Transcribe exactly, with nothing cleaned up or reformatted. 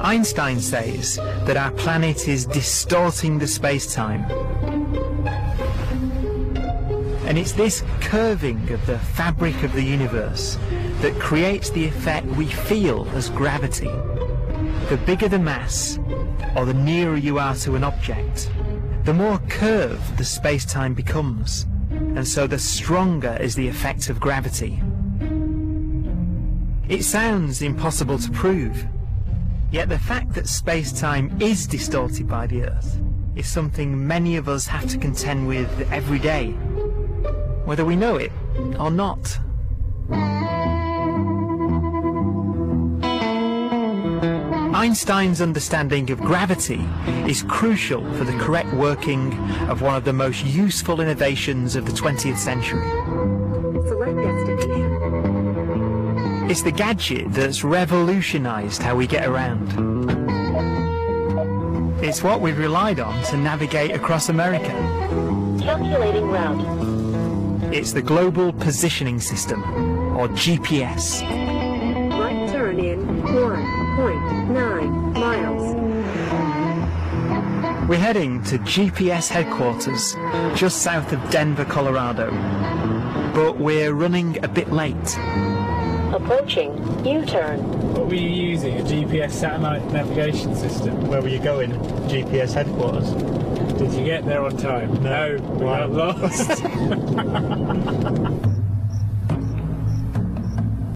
Einstein says that our planet is distorting the space-time. And it's this curving of the fabric of the universe that creates the effect we feel as gravity. The bigger the mass, or the nearer you are to an object, the more curved the space-time becomes, and so the stronger is the effect of gravity. It sounds impossible to prove, yet the fact that space-time is distorted by the Earth is something many of us have to contend with every day, whether we know it or not. Einstein's understanding of gravity is crucial for the correct working of one of the most useful innovations of the twentieth century. Select destination. It's the gadget that's revolutionized how we get around. It's what we've relied on to navigate across America. Calculating route. It's the Global Positioning System, or G P S. Right turn in one point nine miles. We're heading to G P S headquarters just south of Denver, Colorado. But we're running a bit late. Approaching U-turn. What were you using? A G P S satellite navigation system? Where were you going? G P S headquarters. Did you get there on time? No. No, we got lost.